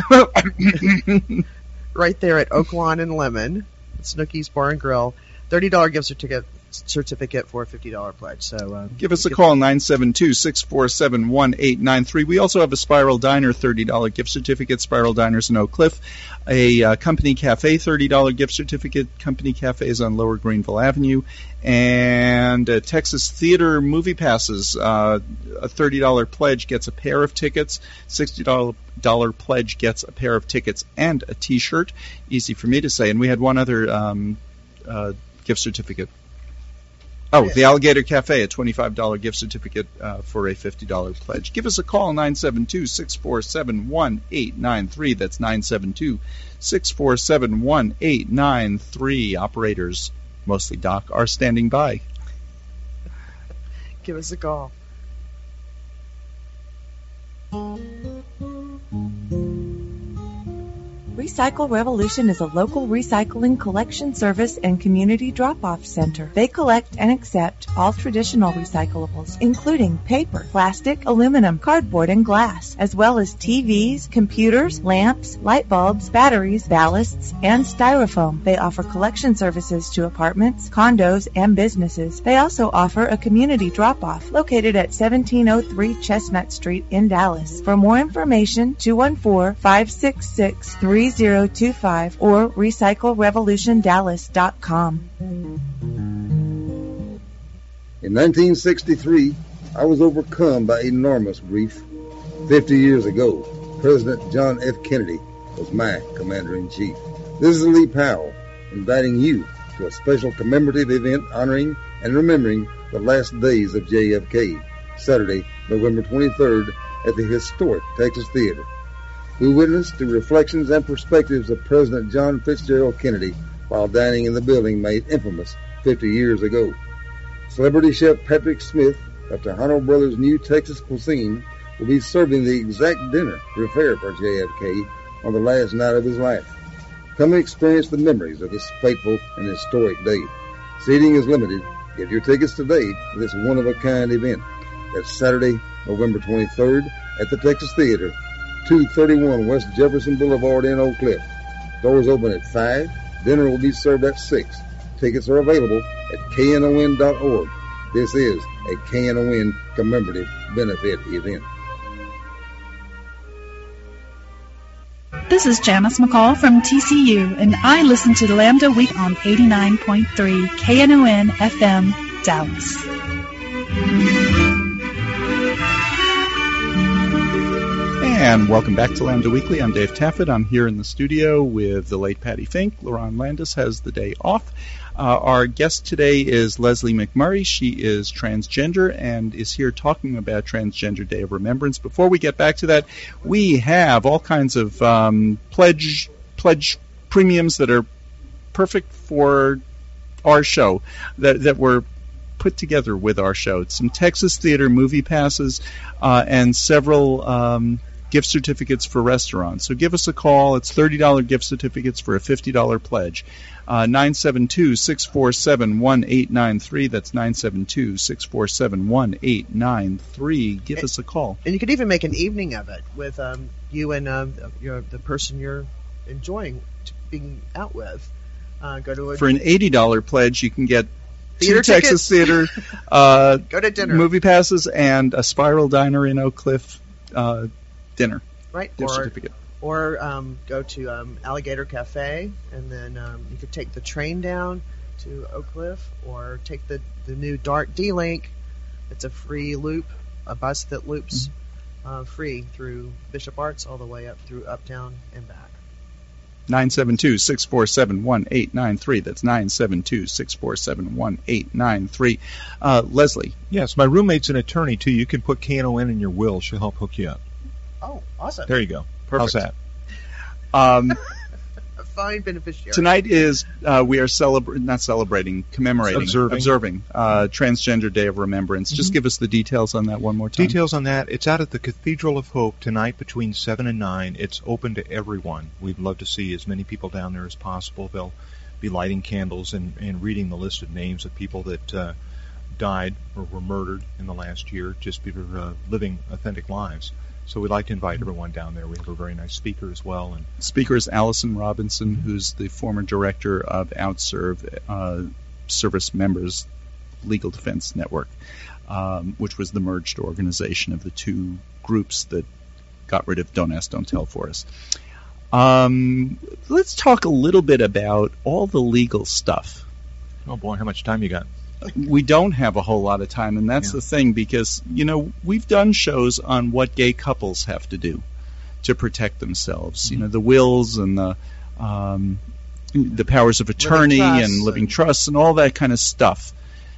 Right there at Oak Lawn and Lemon, Snooki's Bar and Grill, $30 gift certificate for a $50 pledge. So give us a call, 972-647-1893. We also have a Spiral Diner $30 gift certificate, Spiral Diners in Oak Cliff, a Company Cafe $30 gift certificate, Company Cafe is on Lower Greenville Avenue, and Texas Theater movie passes. A $30 pledge gets a pair of tickets, $60 pledge gets a pair of tickets and a T-shirt. Easy for me to say. And we had one other gift certificate. Oh, the Alligator Cafe, a $25 gift certificate for a $50 pledge. Give us a call, 972-647-1893. That's 972-647-1893. Operators, mostly Doc, are standing by. give us a call. Recycle Revolution is a local recycling collection service and community drop-off center. They collect and accept all traditional recyclables, including paper, plastic, aluminum, cardboard, and glass, as well as TVs, computers, lamps, light bulbs, batteries, ballasts, and styrofoam. They offer collection services to apartments, condos, and businesses. They also offer a community drop-off located at 1703 Chestnut Street in Dallas. For more information, 214-566-3025 or recyclerevolutiondallas.com. In 1963, I was overcome by enormous grief. 50 years ago, President John F. Kennedy was my Commander-in-Chief. This is Lee Powell, inviting you to a special commemorative event honoring and remembering the last days of JFK, Saturday, November 23rd, at the historic Texas Theater. We witnessed the reflections and perspectives of President John Fitzgerald Kennedy while dining in the building made infamous 50 years ago. Celebrity chef Patrick Smith of Tejano Brothers' new Texas cuisine will be serving the exact dinner prepared for JFK on the last night of his life. Come and experience the memories of this fateful and historic day. Seating is limited. Get your tickets today for this one-of-a-kind event. That's Saturday, November 23rd at the Texas Theater, 231 West Jefferson Boulevard in Oak Cliff. Doors open at 5. Dinner will be served at 6. Tickets are available at knon.org. This is a KNON commemorative benefit event. This is Janice McCall from TCU, and I listen to Lambda Week on 89.3 KNON FM, Dallas. And welcome back to Lambda Weekly. I'm Dave Taffet. I'm here in the studio with the late Patty Fink. LaRon Landis has the day off. Our guest today is Leslie McMurray. She is transgender and is here talking about Transgender Day of Remembrance. Before we get back to that, we have all kinds of pledge premiums that are perfect for our show that were put together with our show. It's some Texas Theater movie passes and several gift certificates for restaurants. So give us a call. It's $30 gift certificates for a $50 pledge. 972-647-1893. That's 972-647-1893. Give us a call. And you could even make an evening of it with you and the person you're enjoying being out with. For an $80 pledge, you can get theater two Texas Theater go to dinner, movie passes, and a Spiral Diner in Oak Cliff dinner. Right. Gift certificate. Or go to Alligator Cafe, and then you could take the train down to Oak Cliff, or take the new DART D-Link. It's a free loop, a bus that loops free through Bishop Arts all the way up through Uptown and back. 972-647-1893. That's 972-647-1893. Leslie. Yes, my roommate's an attorney, too. You can put KNON in your will. She'll help hook you up. Oh, awesome. There you go. Perfect. How's that? A fine beneficiary. Tonight is, we are commemorating, observing Transgender Day of Remembrance. Just give us the details on that one more time. Details on that. It's out at the Cathedral of Hope tonight between 7 and 9. It's open to everyone. We'd love to see as many people down there as possible. They'll be lighting candles and reading the list of names of people that died or were murdered in the last year just for living authentic lives. So we'd like to invite everyone down there. We have a very nice speaker as well. And speaker is Allison Robinson, who's the former director of OutServe Service Members Legal Defense Network, which was the merged organization of the two groups that got rid of Don't Ask, Don't Tell for us. Let's talk a little bit about all the legal stuff. Oh, boy, how much time you got? We don't have a whole lot of time, and that's the thing, because, we've done shows on what gay couples have to do to protect themselves. Mm-hmm. The wills and the powers of attorney and living trusts and all that kind of stuff.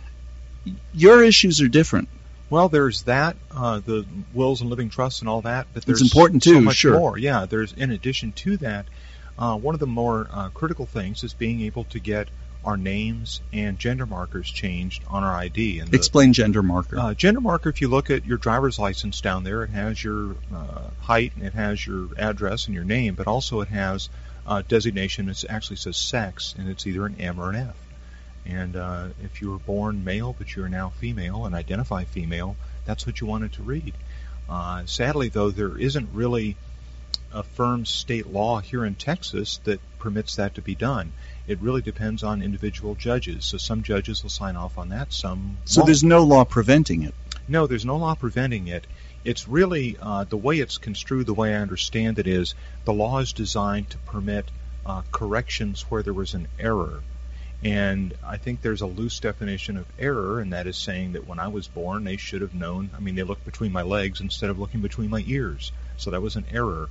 Your issues are different. Well, there's that, the wills and living trusts and all that, but there's it's important too, so much sure. more. Yeah, there's, in addition to that, one of the more critical things is being able to get our names and gender markers changed on our ID. And explain gender marker. Gender marker, if you look at your driver's license down there, it has your height and it has your address and your name, but also it has designation. It actually says sex, and it's either an M or an F. And if you were born male but you're now female and identify female, that's what you wanted to read. Sadly, though, there isn't really a firm state law here in Texas that permits that to be done. It really depends on individual judges. So some judges will sign off on that, some So won't. There's no law preventing it? No, there's no law preventing it. It's really, the way it's construed, the way I understand it is, the law is designed to permit corrections where there was an error. And I think there's a loose definition of error, and that is saying that when I was born, they should have known. I mean, they looked between my legs instead of looking between my ears. So that was an error.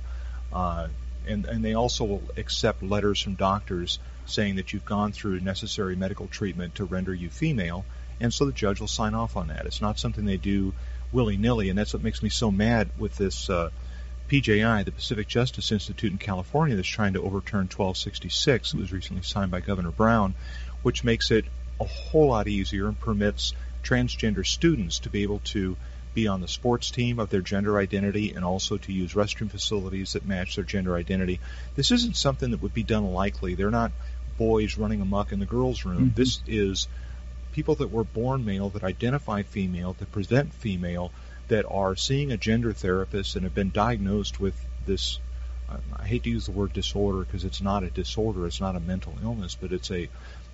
And they also will accept letters from doctors saying that you've gone through necessary medical treatment to render you female, and so the judge will sign off on that. It's not something they do willy-nilly, and that's what makes me so mad with this PJI, the Pacific Justice Institute in California, that's trying to overturn 1266. It was recently signed by Governor Brown, which makes it a whole lot easier and permits transgender students to be able to be on the sports team of their gender identity and also to use restroom facilities that match their gender identity. This isn't something that would be done lightly. They're not boys running amok in the girls' room. Mm-hmm. This is people that were born male, that identify female, that present female, that are seeing a gender therapist and have been diagnosed with this, I hate to use the word disorder because it's not a disorder, it's not a mental illness, but it's a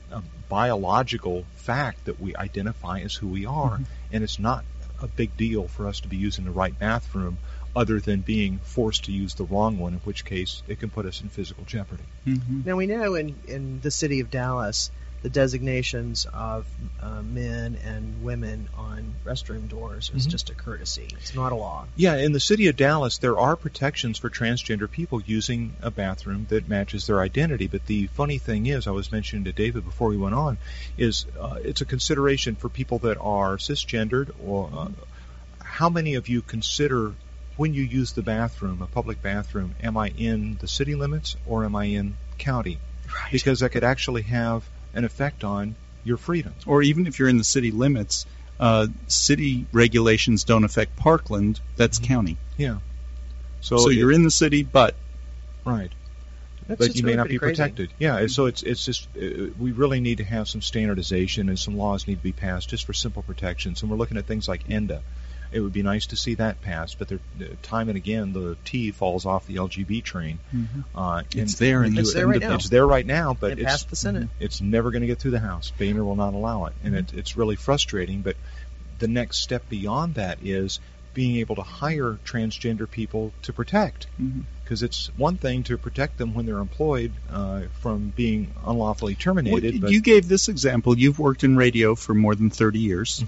biological fact that we identify as who we are, mm-hmm. and it's not a big deal for us to be using the right bathroom other than being forced to use the wrong one, in which case it can put us in physical jeopardy. Mm-hmm. Now we know in the city of Dallas the designations of men and women on restroom doors is just a courtesy. It's not a law. Yeah, in the city of Dallas, there are protections for transgender people using a bathroom that matches their identity. But the funny thing is, I was mentioning to David before we went on, is it's a consideration for people that are cisgendered. Or how many of you consider, when you use the bathroom, a public bathroom, am I in the city limits or am I in county? Right. Because that could actually have an effect on your freedom. Or even if you're in the city limits, city regulations don't affect Parkland. That's county. Yeah. So you're in the city, but right. That's But you may really not be pretty crazy. protected. Yeah, so it's just we really need to have some standardization, and some laws need to be passed just for simple protections. And we're looking at things like ENDA. It would be nice to see that passed, but time and again the T falls off the LGB train. it's there in It's the there right now. It's there right now, but It passed the Senate. It's never going to get through the House. Boehner will not allow it, and it's really frustrating. But the next step beyond that is being able to hire transgender people to protect. Because it's one thing to protect them when they're employed from being unlawfully terminated. But you gave this example. You've worked in radio for more than 30 years.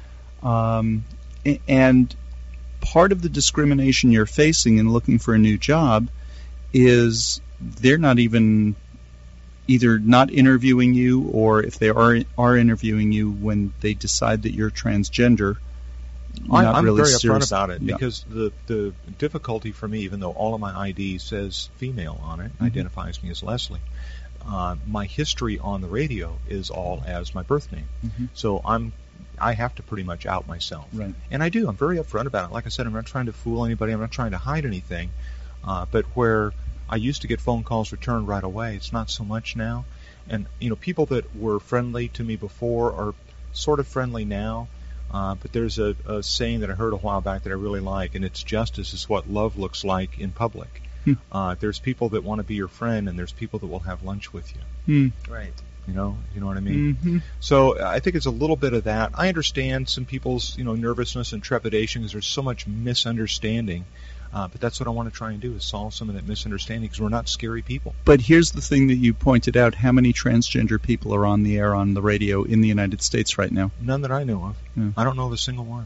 And part of the discrimination you're facing in looking for a new job is they're not even either not interviewing you, or if they are interviewing you, when they decide that you're transgender, I'm really very serious upfront about it, yeah. because the difficulty for me, even though all of my ID says female on it, identifies me as Leslie, my history on the radio is all as my birth name. So I have to pretty much out myself. Right. And I do. I'm very upfront about it. Like I said, I'm not trying to fool anybody. I'm not trying to hide anything. But where I used to get phone calls returned right away, it's not so much now. And, people that were friendly to me before are sort of friendly now. But there's a saying that I heard a while back that I really like, and it's justice is what love looks like in public. There's people that want to be your friend, and there's people that will have lunch with you. Right. You know what I mean? So I think it's a little bit of that. I understand some people's, nervousness and trepidation because there's so much misunderstanding. But that's what I want to try and do, is solve some of that misunderstanding, because we're not scary people. But here's the thing that you pointed out. How many transgender people are on the air on the radio in the United States right now? None that I know of. Yeah. I don't know of a single one.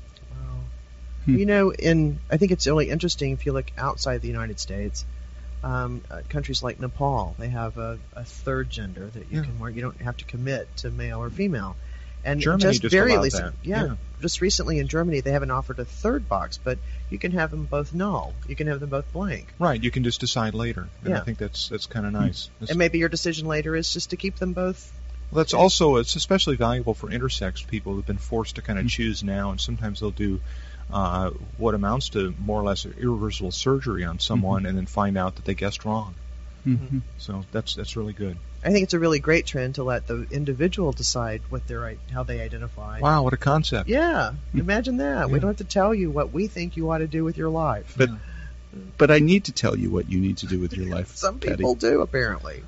Wow. I think it's really interesting if you look outside the United States. Countries like Nepal, they have a third gender that you can wear. You don't have to commit to male or female. And Germany just very allowed recently, that. just recently in Germany, they haven't offered a third box, but you can have them both null. You can have them both blank. Right. You can just decide later. And I think that's kind of nice. And maybe your decision later is just to keep them both. Well, that's also, it's especially valuable for intersex people who've been forced to kind of choose now, and sometimes they'll do what amounts to more or less irreversible surgery on someone and then find out that they guessed wrong. So that's really good. I think it's a really great trend to let the individual decide how they identify. Wow, what a concept. Yeah, imagine that. We don't have to tell you what we think you ought to do with your life. But I need to tell you what you need to do with your life. Some Patty. people do, apparently.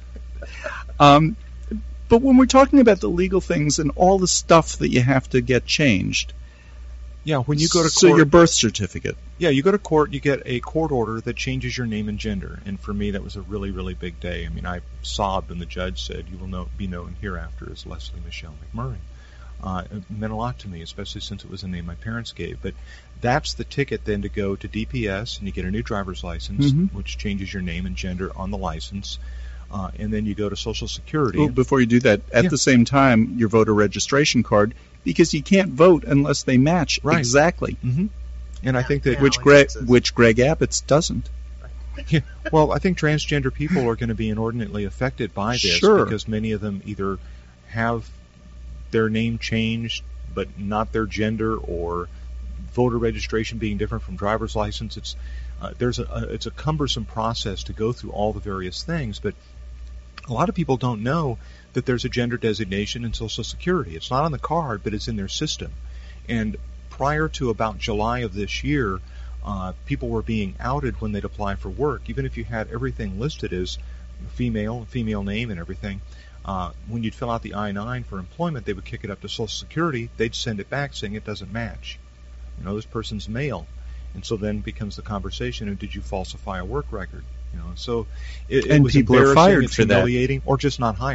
But when we're talking about the legal things and all the stuff that you have to get changed, yeah, when you go to court, so your birth certificate. Yeah, you go to court, you get a court order that changes your name and gender. And for me, that was a really, really big day. I mean, I sobbed when the judge said, "You will be known hereafter as Leslie Michelle McMurray." It meant a lot to me, especially since it was a name my parents gave. But that's the ticket then to go to DPS, and you get a new driver's license, which changes your name and gender on the license. And then you go to Social Security. Oh, before you do that, at the same time, your voter registration card, because you can't vote unless they match exactly. And I think that which Greg Abbott's doesn't. Yeah. Well, I think transgender people are going to be inordinately affected by this because many of them either have their name changed but not their gender, or voter registration being different from driver's license. It's it's a cumbersome process to go through all the various things, but a lot of people don't know that there's a gender designation in Social Security. It's not on the card, but it's in their system. And prior to about July of this year, people were being outed when they'd apply for work. Even if you had everything listed as female name and everything, when you'd fill out the I-9 for employment, they would kick it up to Social Security. They'd send it back saying it doesn't match. This person's male. And so then becomes the conversation of, did you falsify a work record? So it was people are fired it's for that. humiliating, or just not hired.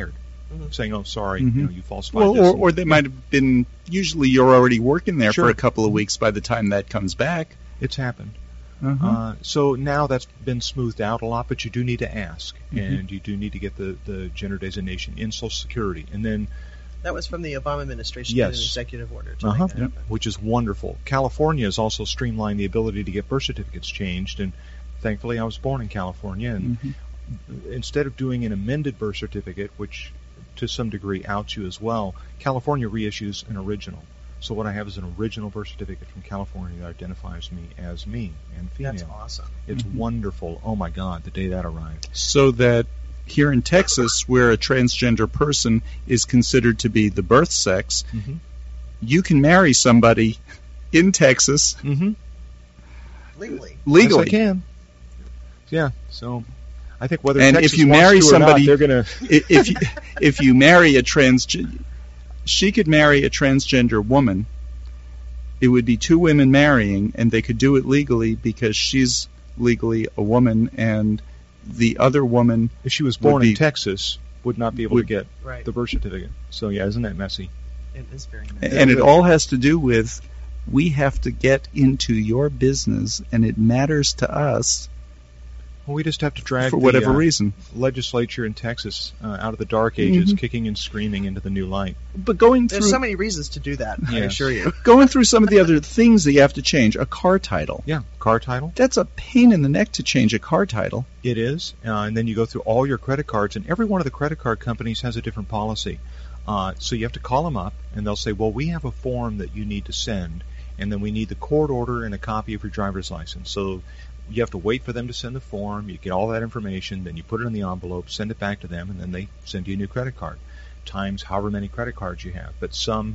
saying, "Oh, sorry, Mhm. you falsified Well, this." or they might have been. Usually, you're already working there Sure. for a couple of weeks by the time that comes back. It's happened. Uh-huh. So now that's been smoothed out a lot, but you do need to ask, Mm-hmm. and you do need to get the gender designation in Social Security, and then That was from the Obama administration. Yes. An executive order to make that happen. which is wonderful. California has also streamlined the ability to get birth certificates changed, and thankfully I was born in California, and instead of doing an amended birth certificate, which to some degree outs you as well, California reissues an original. So what I have is an original birth certificate from California that identifies me as me and female. That's awesome. It's wonderful. Oh my God, the day that arrived. So that here in Texas, where a transgender person is considered to be the birth sex, you can marry somebody in Texas Legally. legally. Yes, I can. Yeah. So I think whether And Texas if you wants marry to or somebody, not, they're gonna. if you marry a she could marry a transgender woman. It would be two women marrying, and they could do it legally because she's legally a woman, and the other woman, if she was born would be- in Texas, would not be able to get Right. the birth certificate. So yeah, isn't that messy? It is very nice. and it all has to do with we have to get into your business, and it matters to us Well, we just have to drag for whatever the reason. legislature in Texas out of the dark ages, kicking and screaming into the new light. But going There's through so many reasons to do that, I Yes. assure you. going through some of the other things that you have to change, a car title. Yeah, car title. That's a pain in the neck to change a car title. It is, and then you go through all your credit cards, and every one of the credit card companies has a different policy. So you have to call them up, and they'll say, well, we have a form that you need to send, and then we need the court order and a copy of your driver's license. So you have to wait for them to send the form, you get all that information, then you put it in the envelope, send it back to them, and then they send you a new credit card, times however many credit cards you have. But some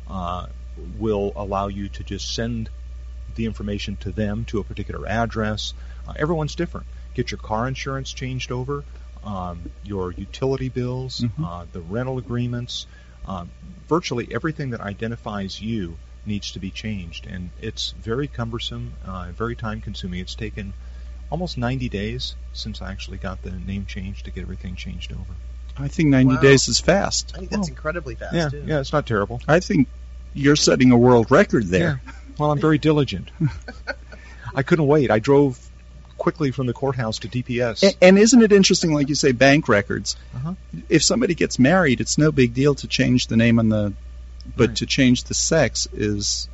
will allow you to just send the information to them to a particular address. Everyone's different. Get your car insurance changed over, your utility bills, the rental agreements, virtually everything that identifies you needs to be changed, and it's very cumbersome, very time-consuming. It's taken almost 90 days since I actually got the name changed to get everything changed over. I think 90 Wow. days is fast. I think that's incredibly fast, Yeah, too. yeah, it's not terrible. I think you're setting a world record there. Yeah. Well, I'm very diligent. I couldn't wait. I drove quickly from the courthouse to DPS. And isn't it interesting, like you say, bank records? Uh-huh. If somebody gets married, it's no big deal to change the name on the, but Right. to change the sex is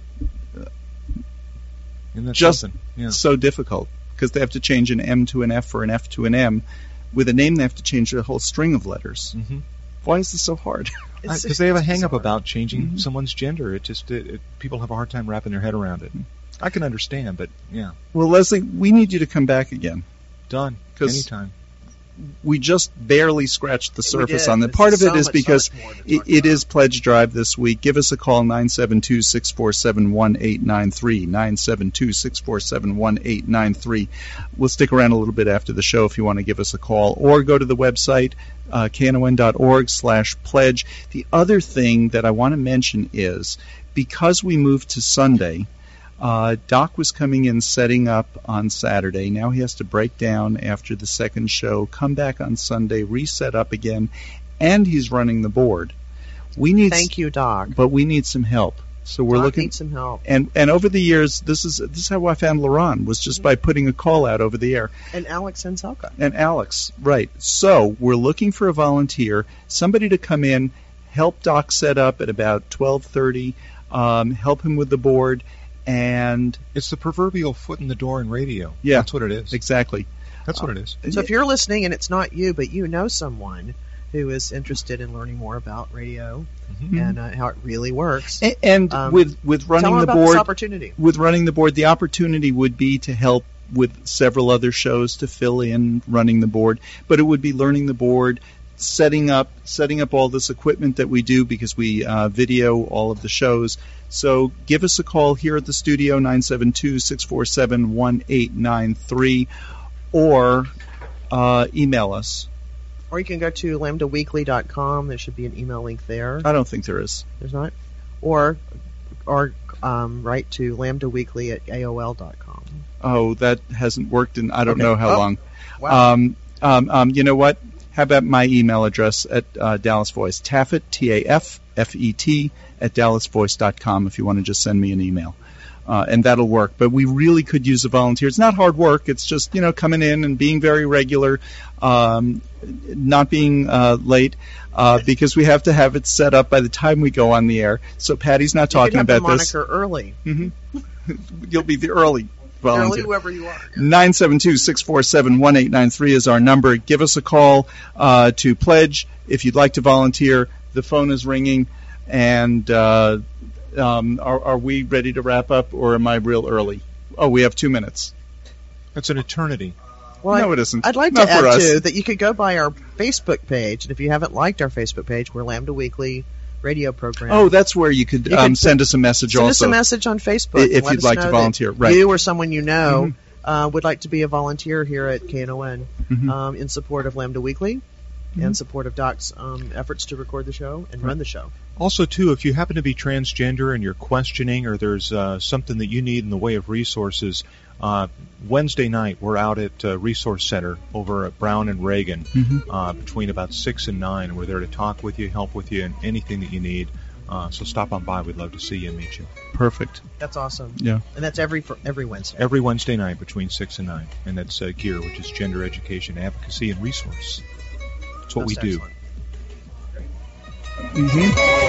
And that's just something. Yeah. so difficult because they have to change an M to an F or an F to an M. With a name, they have to change a whole string of letters. Mm-hmm. Why is this so hard? Because they have a it's hang-up bizarre. about changing someone's gender. It just people have a hard time wrapping their head around it. I can understand, but yeah, Well, Leslie, we need you to come back again. done 'Cause anytime. We just barely scratched the surface did. on that. There's Part of it so is much because more to talk it about. is Pledge Drive this week. Give us a call, 972-647-1893, 972-647-1893. We'll stick around a little bit after the show if you want to give us a call, or go to the website, knon.org/pledge. The other thing that I want to mention is, because we moved to Sunday, Doc was coming in setting up on Saturday. Now he has to break down after the second show, come back on Sunday, reset up again, and he's running the board. We need Thank you, Doc. but we need some help. So we're Doc looking, needs some help. and over the years, this is how I found Laron, was just by putting a call out over the air. And Alex Senselka. And Alex, right. So we're looking for a volunteer, somebody to come in, help Doc set up at about 12:30, help him with the board, and It's the proverbial foot in the door in radio. Yeah. That's what it is. exactly. That's what it is. So if you're listening and it's not you, but you know someone who is interested in learning more about radio and how it really works, And with tell running them the about board, this opportunity. with running the board, the opportunity would be to help with several other shows to fill in running the board, but it would be learning the board, setting up all this equipment that we do because we video all of the shows. So give us a call here at the studio, 972-647-1893, or email us. Or you can go to lambdaweekly.com. There should be an email link there. I don't think there is. There's not. Or write to lambdaweekly@aol.com. Oh, that hasn't worked in I don't Okay. know how Oh, long. Wow. You know what? how about my email address at Dallas Voice, Taffet, T-A-F-F-E-T, at dallasvoice.com if you want to just send me an email. And that'll work. But we really could use a volunteer. It's not hard work. It's just, coming in and being very regular, not being late, because we have to have it set up by the time we go on the air. So Patty's not talking about this. You could have the moniker early. Mm-hmm. You'll be the early volunteer. Early whoever you are. 972-647-1893 is our number. Give us a call to pledge if you'd like to volunteer. The phone is ringing, and are we ready to wrap up, or am I real early? Oh, we have 2 minutes. That's an eternity. Well, no, it isn't. I'd like Not to for add, us. too, that you could go by our Facebook page, and if you haven't liked our Facebook page, we're Lambda Weekly radio program. Oh, that's where you could send us a message send also. us a message on Facebook. If you'd like to volunteer. Right. You or someone you know would like to be a volunteer here at KNON in support of Lambda Weekly and support of Doc's efforts to record the show and run the show. Also, too, if you happen to be transgender and you're questioning, or there's something that you need in the way of resources, Wednesday night we're out at Resource Center over at Brown and Reagan between about 6 and 9. We're there to talk with you, help with you, and anything that you need. So stop on by. We'd love to see you and meet you. Perfect. That's awesome. Yeah. And that's every Wednesday. Every Wednesday night between 6 and 9. And that's GEAR, which is Gender Education, Advocacy, and Resource. That's what we do. Excellent.